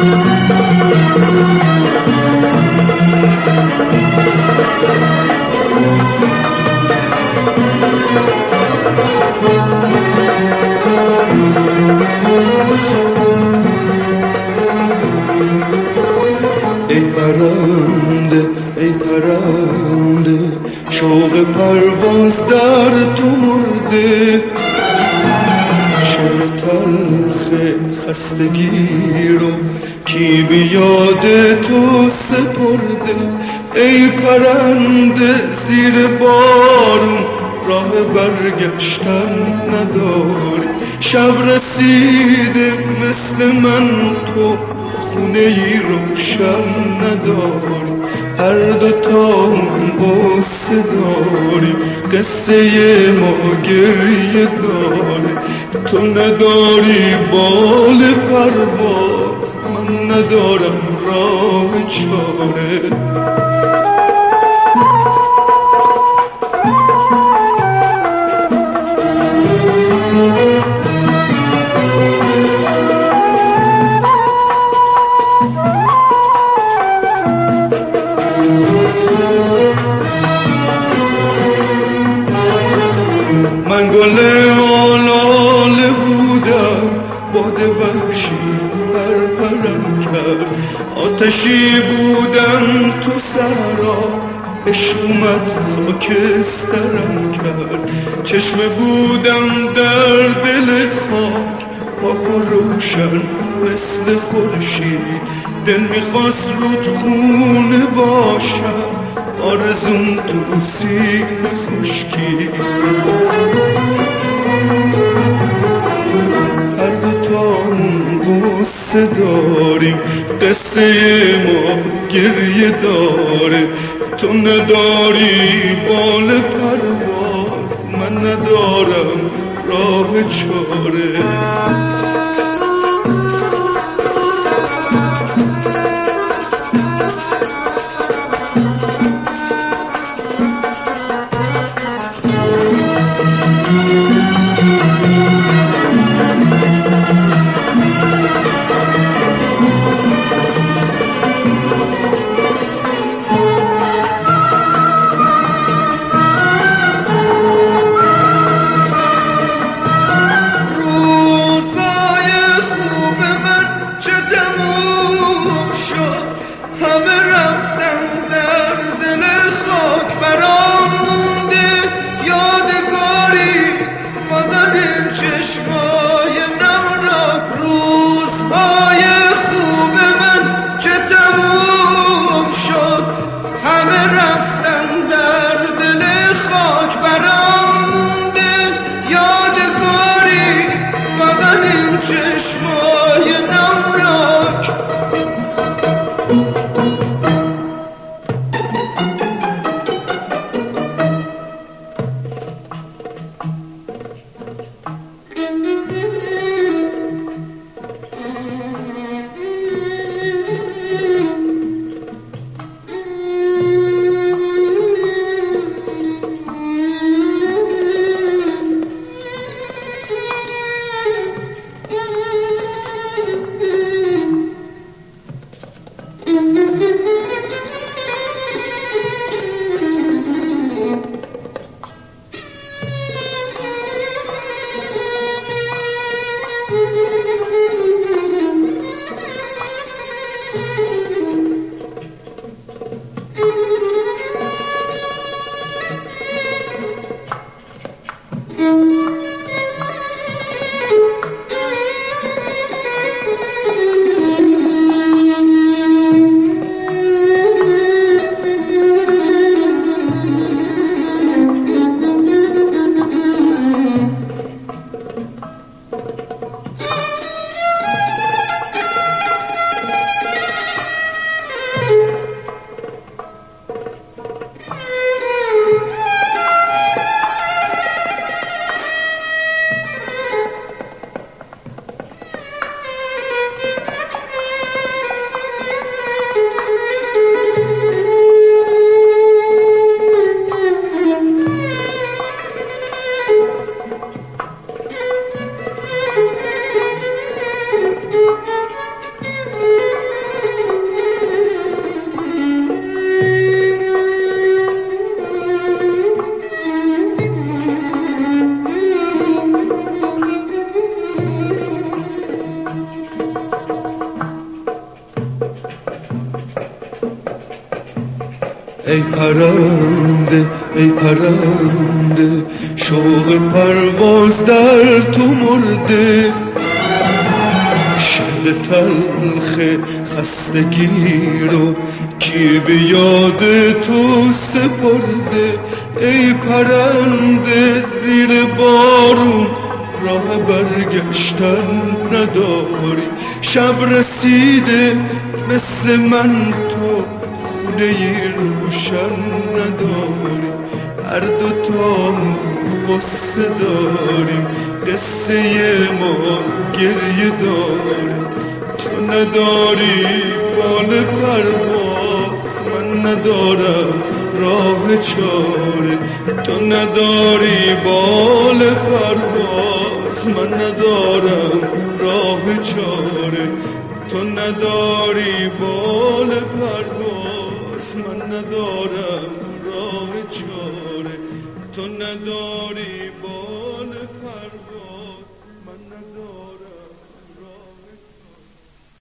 ای پرنده شوق پرواز در تو مرده، شعر تلخ خستگی رو کی بیاد تو سپرده. ای پرنده زیر بارون راه برگشتن نداری، شب رسیده مثل من تو خونه ای روشن نداری. هر دوتامون قصه داریم، قصه ما گریه داره. تو نداری بال پرواز، من ندارم راه چاره. من گل آلاله بودم، باد وحشی پرپرم کرد. آتشی بودم تو صحرا، عشق اومد خاکسترم کرد. چشمه بودم در دل خاک، پاک و روشن مثل خورشید. دل میخواست رود خونه باشم، آرزوم تو سینه خشکی. هر دوتامون قصه داریم، قصه ما گریه داره. تو نداری بال پرواز، من ندارم راه چاره. ای پرنده ای پرنده شوق پرواز در تو مرده شب تلخ خستگی رو کی به یاد تو سپرده ای پرنده زیر بارون راه برگشتن نداری شب رسیده مثل من تو خونه روشن نداری هر دوتا قصه داریم قصه ما گریه داریم تو نداری بال پرواز من ندارم راه چاره تو نداری بال پرواز من ندارم راه چاره تو نداری بال پرواز من ندارم راه چاره تو نداری بال